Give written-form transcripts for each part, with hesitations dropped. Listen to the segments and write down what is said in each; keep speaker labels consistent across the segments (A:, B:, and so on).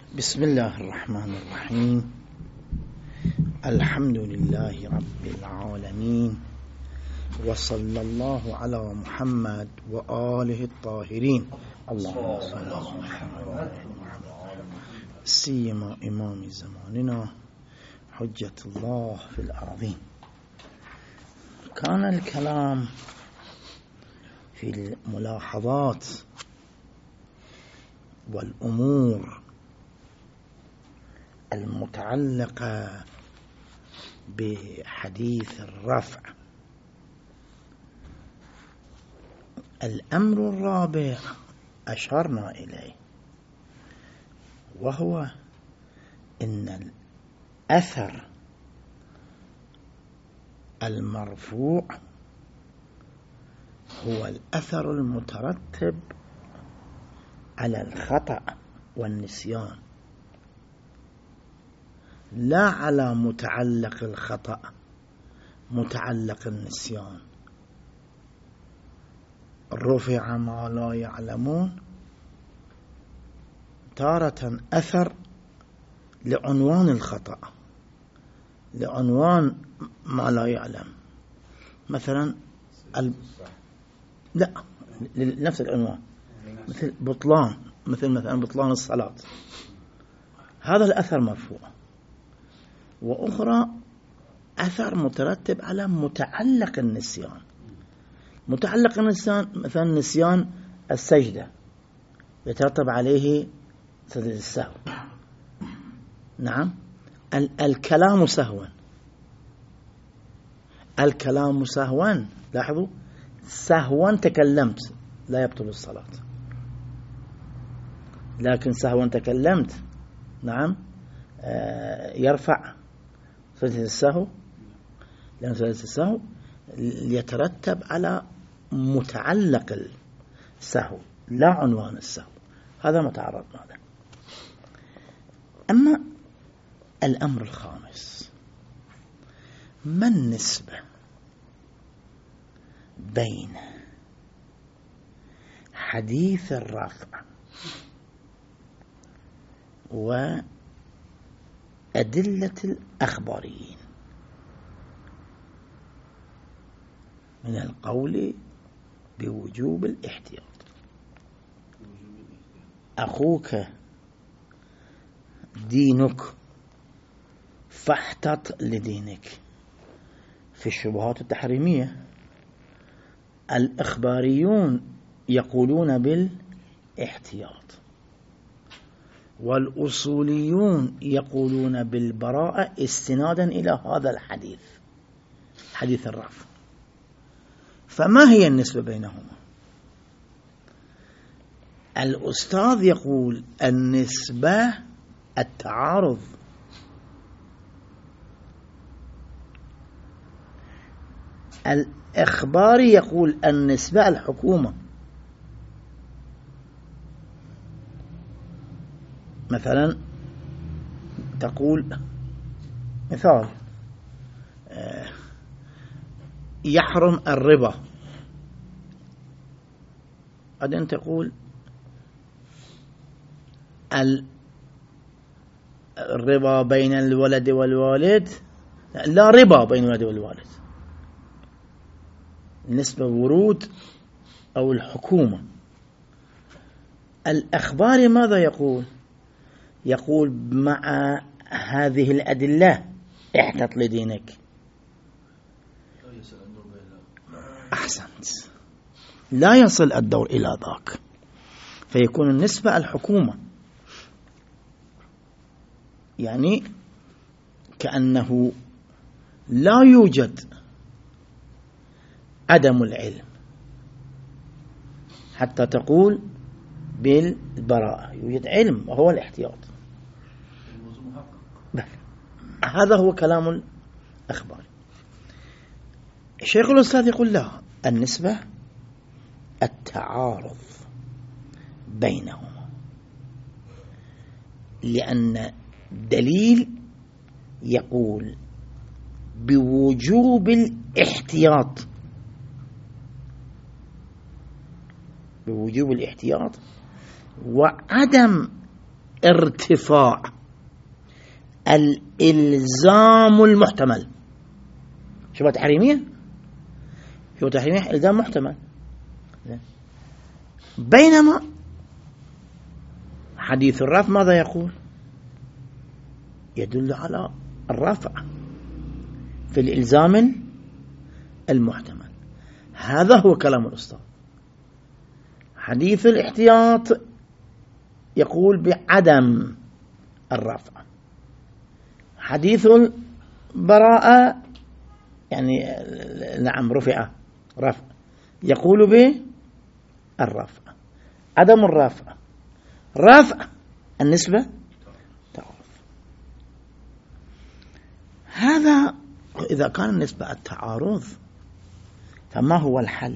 A: بسم الله الرحمن الرحيم. الحمد لله رب العالمين، وصلى الله على محمد وآله الطاهرين. اللهم صل على محمد سيما إمام زماننا حجة الله في الأرضين. كان الكلام في الملاحظات والأمور المتعلقة بحديث الرفع. الأمر الرابع أشرنا إليه، وهو إن الأثر المرفوع هو الأثر المترتب على الخطأ والنسيان، لا على متعلق الخطأ متعلق النسيان. رفع ما لا يعلمون تارة أثر لعنوان الخطأ، لعنوان ما لا يعلم، مثلا لا نفس العنوان، مثل بطلان، مثلا بطلان الصلاة، هذا الأثر مرفوع. وأخرى أثر مترتب على متعلق النسيان. متعلق النسيان مثلا نسيان السجدة يترتب عليه سجدة السهو. نعم. الكلام سهوا، الكلام سهوا، لاحظوا، سهوا تكلمت لا يبطل الصلاة، لكن سهوا تكلمت نعم يرفع سجدة السهو، لأن سجدة السهو يترتب على متعلق السهو لا عنوان السهو. هذا ما تعرضنا له. أما الأمر الخامس، ما النسبة بين حديث الرفع وأدلة الأخباريين من القول بوجوب الاحتياط؟ أخوك دينك فاحتط لدينك في الشبهات التحريمية. الإخباريون يقولون بالاحتياط، والأصوليون يقولون بالبراءة استنادا إلى هذا الحديث، حديث الرفع. فما هي النسبة بينهما؟ الأستاذ يقول النسبة التعارض، الإخباري يقول النسبة الحكومة. مثلا تقول مثال يحرم الربا، بعدين تقول الربا بين الولد والوالد، لا ربا بين الولد والوالد. نسبة ورود أو الحكومة. الأخبار ماذا يقول؟ يقول مع هذه الأدلة احتط لدينك. أحسنت، لا يصل الدور إلى ذاك، فيكون النسبة الحكومة، يعني كأنه لا يوجد عدم العلم حتى تقول بالبراءة، يوجد علم وهو الاحتياط. هذا هو كلام الأخبار. الشيخ الأستاذ يقول لا، النسبة التعارض بينهما، لأن دليل يقول بوجوب الاحتياط، بوجوب الاحتياط وعدم ارتفاع الإلزام المحتمل. شبهة تحريمية، شبهة تحريمية إلزام محتمل. بينما حديث الرفع ماذا يقول؟ يدل على الرفع في الإلزام المحتمل. هذا هو كلام الأستاذ. حديث الاحتياط يقول بعدم الرفع. حديث البراءة يعني نعم رفع يقول بالرفع. عدم الرفع رفع النسبة تعارض. هذا إذا كان النسبة التعارض فما هو الحل؟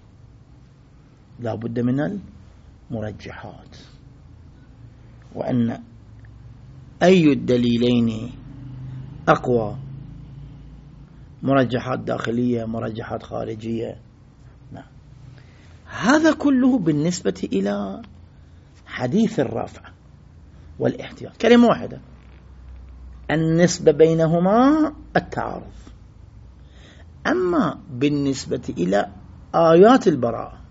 A: لا بد من المرجحات، وأن أي الدليلين أقوى، مرجحات داخلية مرجحات خارجية. نعم. هذا كله بالنسبة إلى حديث الرفع والاحتياط، كلمة واحدة، النسبة بينهما التعارض. أما بالنسبة إلى آيات البراءة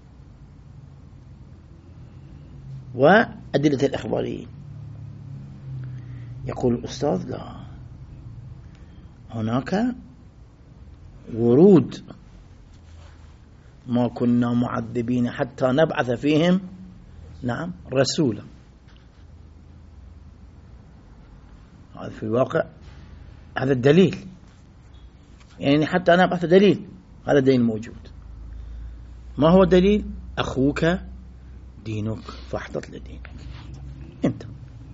A: وأدلة الإخباريين يقول الأستاذ لا، هناك ورود ما كنا معذبين حتى نبعث فيهم نعم رسولا. هذا في الواقع هذا الدليل، يعني حتى نبعث دليل، هذا دليل موجود. ما هو دليل؟ أخوك دينك فاحتط لدينك. انت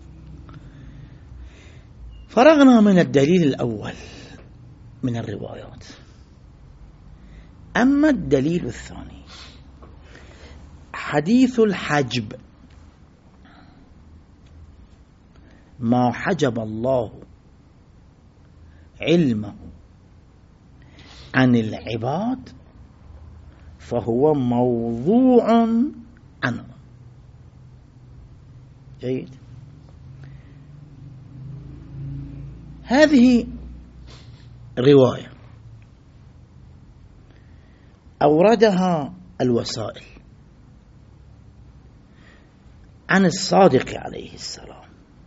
A: فرغنا من الدليل الأول من الروايات. أما الدليل الثاني حديث الحجب، ما حجب الله علمه عن العباد فهو موضوع عنه. جيد. هذه رواية أوردها الوسائل عن الصادق عليه السلام،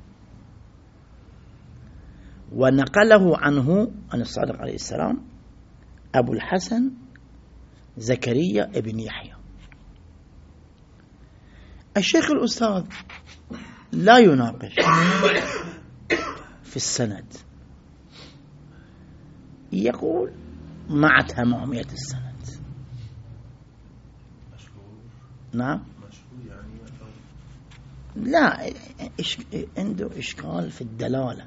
A: ونقله عنه عن الصادق عليه السلام أبو الحسن زكريا ابن يحيى. الشيخ الأستاذ لا يناقش في السند، يقول مع تمامية السند. نعم. لا، عنده إشكال في الدلالة،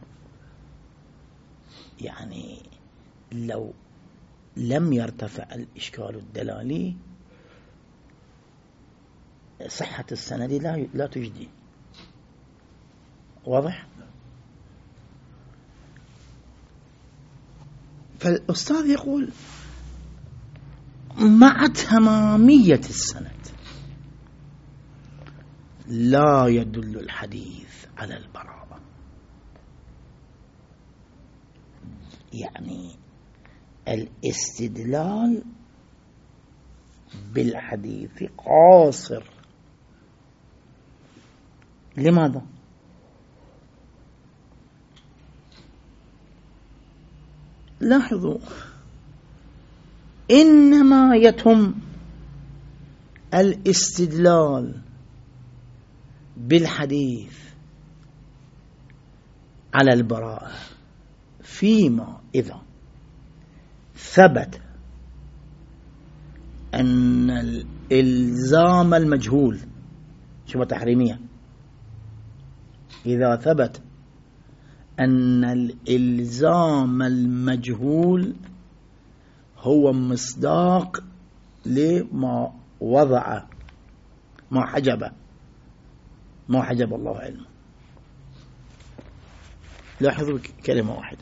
A: يعني لو لم يرتفع الإشكال الدلالي صحة السند لا تجدي. واضح؟ فالأستاذ يقول مع تمامية السند لا يدل الحديث على البراءة، يعني الاستدلال بالحديث قاصر. لماذا؟ لاحظوا، إنما يتم الاستدلال بالحديث على البراءة فيما إذا ثبت أن الإلزام المجهول، شبهة تحريمية، إذا ثبت أن الإلزام المجهول هو مصداق لما وضع ما حجب الله علمه. لاحظوا كلمة واحدة،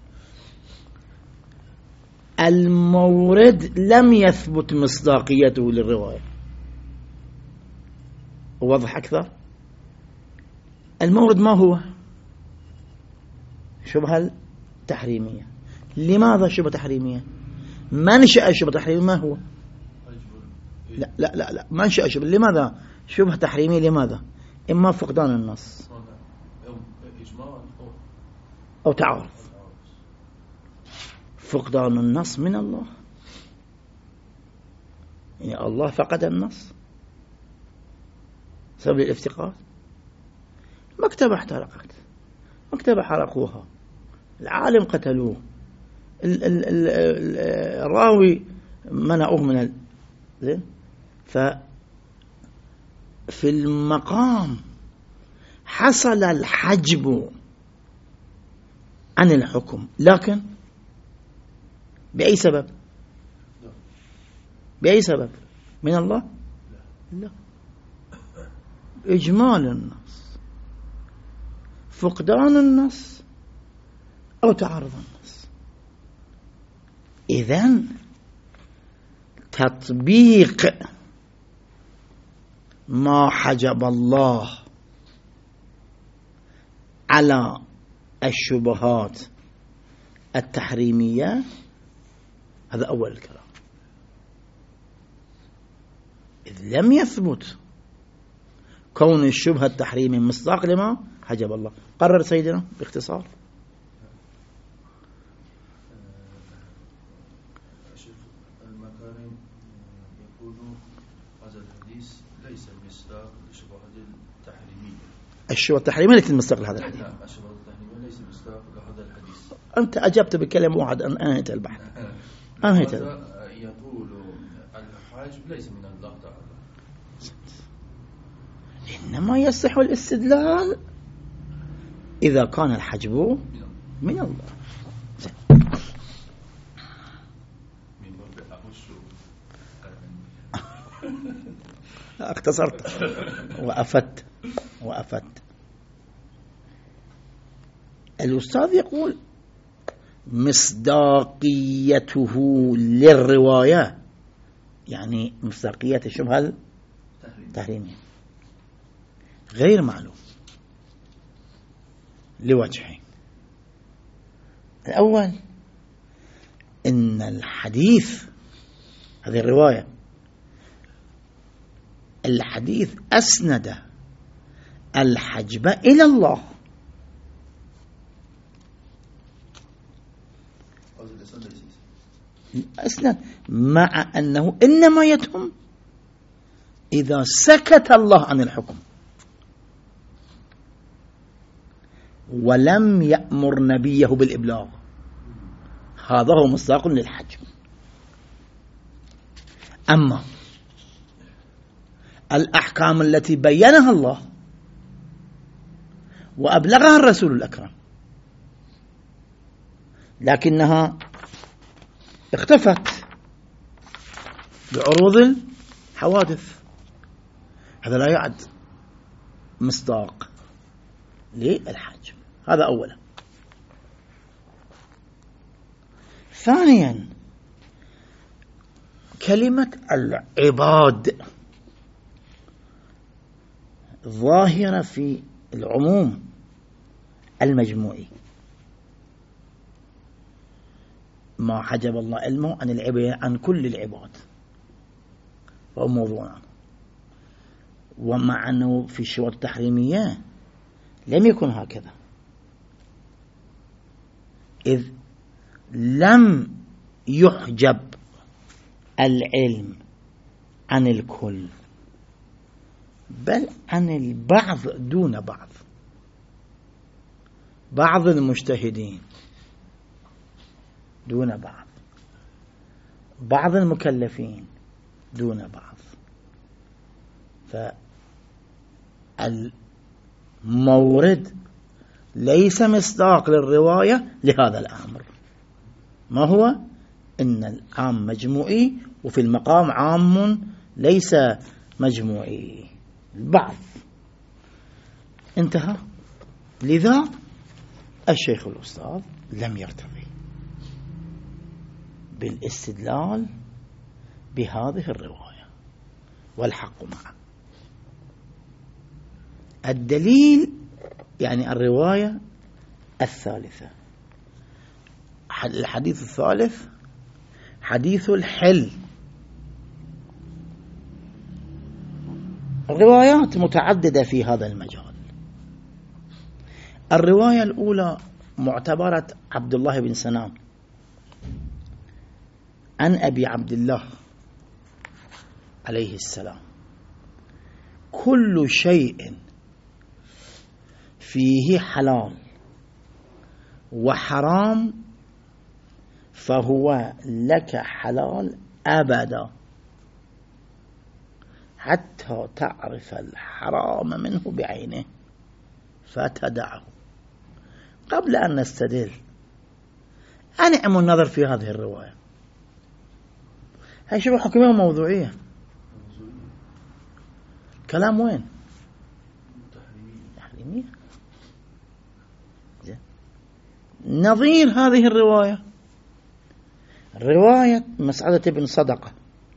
A: المورد لم يثبت مصداقيته للرواية. واضح أكثر؟ المورد ما هو؟ شبهة تحريمية. لماذا شبهة تحريمية؟ منشأ شبهة تحريمية ما هو؟ لا لا لا لا، منشأ شبهة. لماذا شبهة تحريمية؟ لماذا؟ إما فقدان النص أو تعارض. فقدان النص من الله، يعني الله فقد النص سبب الافتقاد. مكتبة احترقت، مكتبة حرقوها، العالم قتلوه، الراوي منعوه من زين. ففي المقام حصل الحجب عن الحكم، لكن بأي سبب؟ بأي سبب؟ من الله؟ لا، إجمال النص، فقدان النص أو تعارض النص. إذن تطبيق ما حجب الله على الشبهات التحريمية، هذا أول الكلام. إذ لم يثبت كون الشبهة التحريمية مصداق لما حجب الله. قرر سيدنا باختصار.
B: المكارم يقول هذا الحديث ليس مصداق للشبهة التحريمية.
A: الشبهة التحريمية ليست مصداق لهذا الحديث.
B: نعم، الشبهة التحريمية ليس مصداق لهذا الحديث.
A: أنت أجبت بكلمة واحدة، أنهيت البحث. أنهيت البحث.
B: يقول الحاجب ليس من الله تعالى،
A: إنما يصح الاستدلال إذا كان الحجب من الله. اختصرت وأفدت. الأستاذ يقول مصداقيته للرواية، يعني مصداقية الشبهة التحريمية غير معلوم لوجهين. الأول إن الحديث، هذه الرواية، الحديث أسند الحجب إلى الله، أسند، مع أنه إنما يتم إذا سكت الله عن الحكم ولم يأمر نبيه بالإبلاغ، هذا هو مصداق للحجب. أما الأحكام التي بينها الله وأبلغها الرسول الأكرم لكنها اختفت بعروض الحوادث، هذا لا يعد مصداق للحجب. هذا أولا. ثانيا، كلمة العباد ظاهرة في العموم المجموعي، ما حجب الله علمه عن العباد، عن كل العباد، وهو موضوع. ومع أنه في الشروط التحريمية لم يكن هكذا، إذ لم يحجب العلم عن الكل بل عن البعض دون بعض، بعض المجتهدين دون بعض، بعض المكلفين دون بعض. فالمورد ليس مصداق للرواية لهذا الأمر. ما هو؟ إن العام مجموعي وفي المقام عام ليس مجموعي، البعض. انتهى. لذا الشيخ الأستاذ لم يرتضي بالاستدلال بهذه الرواية، والحق معه. الدليل يعني الرواية الثالثة. الحديث الثالث حديث الحل. الروايات متعددة في هذا المجال. الرواية الأولى معتبرة عبد الله بن سنان عن أبي عبد الله عليه السلام: كل شيء فيه حلال وحرام فهو لك حلال أبدا حتى تعرف الحرام منه بعينه فتدعه. قبل أن نستدل أنعم النظر في هذه الرواية. هاي شبه حكمية وموضوعية. كلام وين؟ تحريمية. نظير هذه الرواية رواية مسعدة بن صدقة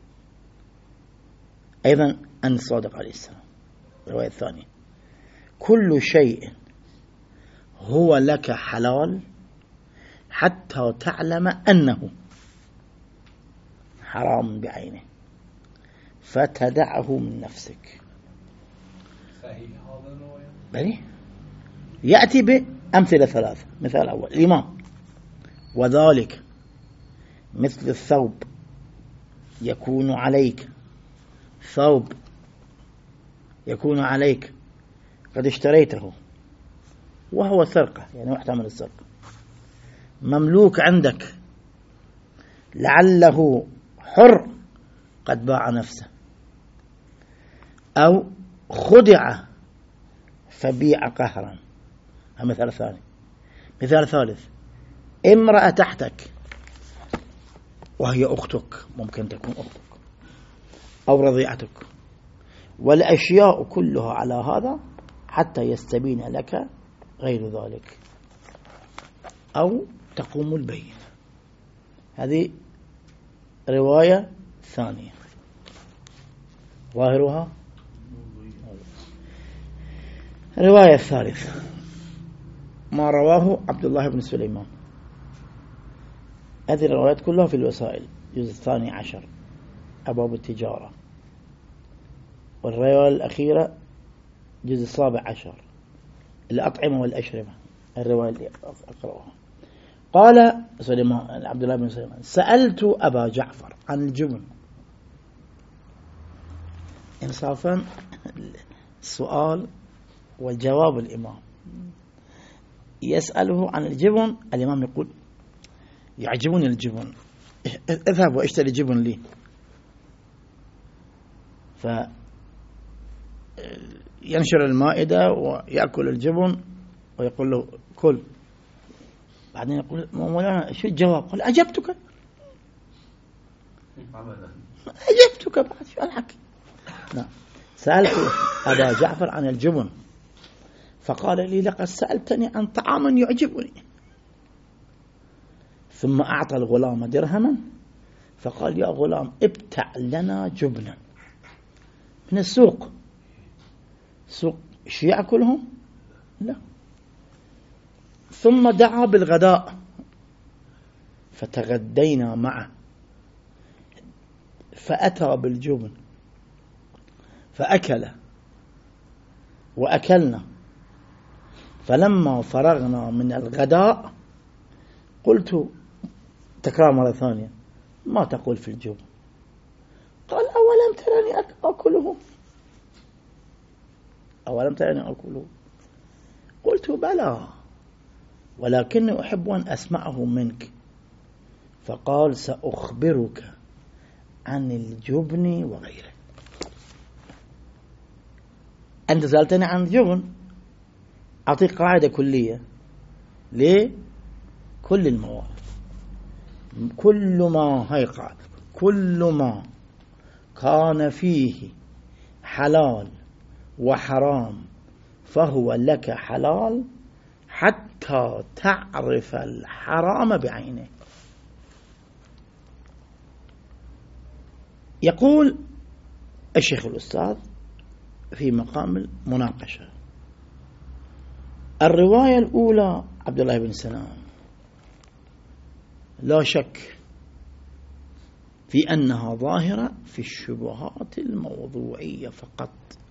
A: أيضا عن الصادق عليه السلام. الرواية الثانية: كل شيء هو لك حلال حتى تعلم أنه حرام بعينه فتدعه من نفسك.
C: صحيح هذا الرواية؟
A: بلي يأتي بأمثلة ثلاثة. مثال أول: الإمام: وذلك مثل الثوب يكون عليك، ثوب يكون عليك قد اشتريته وهو سرقة، يعني محتمل السرقة، مملوك عندك لعله حر قد باع نفسه، أو خدع فبيع قهرا. مثال ثاني. مثال ثالث: امرأة تحتك وهي أختك، ممكن تكون أختك أو رضيعتك، والأشياء كلها على هذا حتى يستبين لك غير ذلك أو تقوم البينة. هذه رواية ثانية ظاهرها. الرواية الثالثة ما رواه عبد الله بن سليمان. هذه الروايات كلها في الوسائل، الجزء 12 أبواب التجارة، والرواية الأخيرة الجزء 17 الأطعمة والأشربة، الرواية اللي أقرأها. قال سليمان عبد الله بن سليمان: سألت أبا جعفر عن الجبن. إنصافا السؤال والجواب. الإمام يسأله عن الجبن، الإمام يقول: يعجبني الجبن، اذهب واشتري جبن لي. فينشر المائدة ويأكل الجبن ويقول له: كل. بعدين يقول: مولانا شو الجواب؟ قال: أجبتك بعد شو الحكي. نعم. سألت أبا جعفر عن الجبن فقال لي: لقد سألتني عن طعام يعجبني. ثم أعطى الغلام درهما فقال: يا غلام ابتع لنا جبنا من السوق. سوق شو يأكلهم؟ لا. ثم دعا بالغداء فتغدينا معه، فأتى بالجبن فأكل وأكلنا. فلما فرغنا من الغداء قلت، تكرار مرة ثانية: ما تقول في الجبن؟ قال: أولم ترني أكله؟ أولم ترني أكله؟ قلت: بلى، ولكني أحب أن أسمعه منك. فقال: سأخبرك عن الجبن وغيره. أنت سألتني عن الجبن، أعطيك قاعدة كلية لكل المواد. كل ما كان فيه حلال وحرام فهو لك حلال حتى تعرف الحرام بعينه. يقول الشيخ الأستاذ في مقام المناقشة: الرواية الأولى عبد الله بن سلام لا شك في أنها ظاهرة في الشبهات الموضوعية فقط.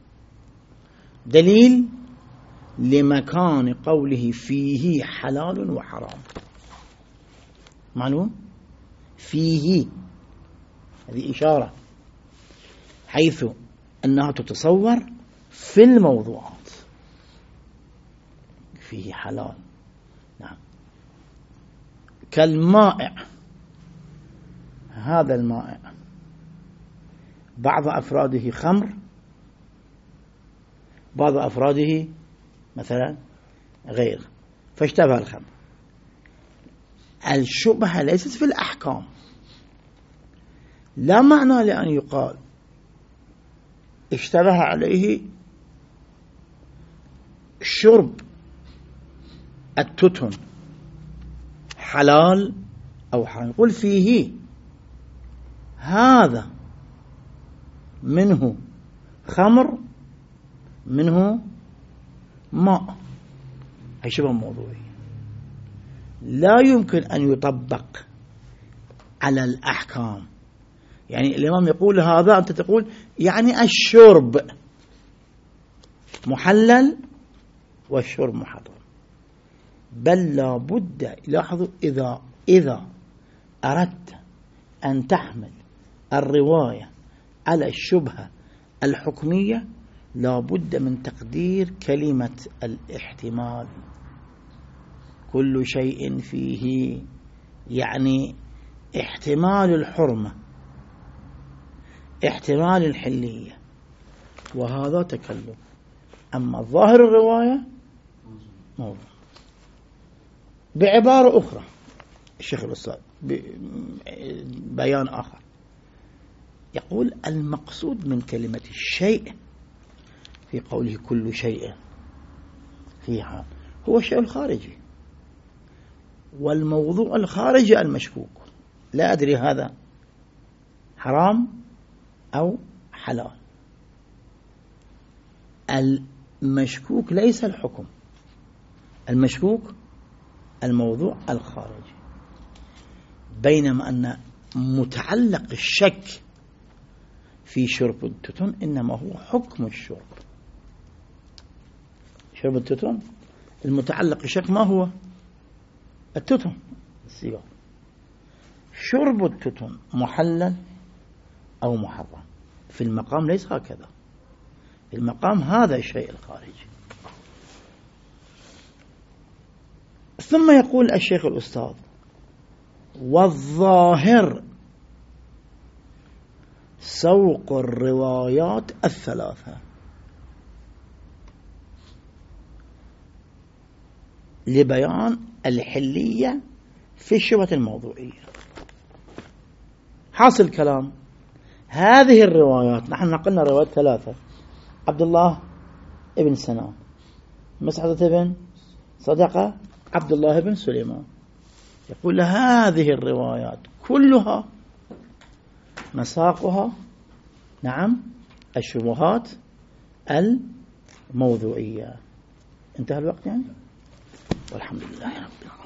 A: دليل لمكان قوله فيه حلال وحرام، معلوم؟ فيه، هذه إشارة حيث أنها تتصور في الموضوعات، فيه حلال. نعم. كالمائع، هذا المائع بعض أفراده خمر، بعض أفراده مثلا غير، فاشتبه الخمر. الشبهة ليست في الأحكام، لا معنى لأن يقال اشتبه عليه شرب التتن حلال أو حرام، يقول فيه هذا منه خمر منه ماء، هي شبه موضوعي لا يمكن أن يطبق على الأحكام. يعني الإمام يقول هذا، أنت تقول يعني الشرب محلل والشرب محرم، بل لا بد. لاحظوا، إذا أردت أن تحمل الرواية على الشبهة الحكمية لا بد من تقدير كلمة الاحتمال. كل شيء فيه يعني احتمال الحرمة، احتمال الحلية، وهذا تكلم. أما ظاهر الرواية موضوع. بعبارة أخرى الشيخ الأستاذ بيان آخر يقول المقصود من كلمة الشيء في قوله كل شيء فيها هو الشيء الخارجي، والموضوع الخارجي المشكوك. لا أدري هذا حرام أو حلال. المشكوك ليس الحكم، المشكوك الموضوع الخارجي، بينما أن متعلق الشك في شرب التتن إنما هو حكم الشرب. شرب التتن المتعلق الشك ما هو؟ التتن، السيجار. شرب التتن محلل أو محرم. في المقام ليس هكذا، في المقام هذا الشيء الخارجي. ثم يقول الشيخ الأستاذ والظاهر سوق الروايات الثلاثة لبيان الحلية في الشبهة الموضوعية. حاصل كلام هذه الروايات، نحن نقلنا روايات ثلاثة: عبد الله ابن سنان، مسعدة بن صدقة، عبد الله بن سليمان. يقول هذه الروايات كلها مساقها نعم الشبهات الموضوعية. انتهى الوقت يعني، والحمد لله رب العالمين.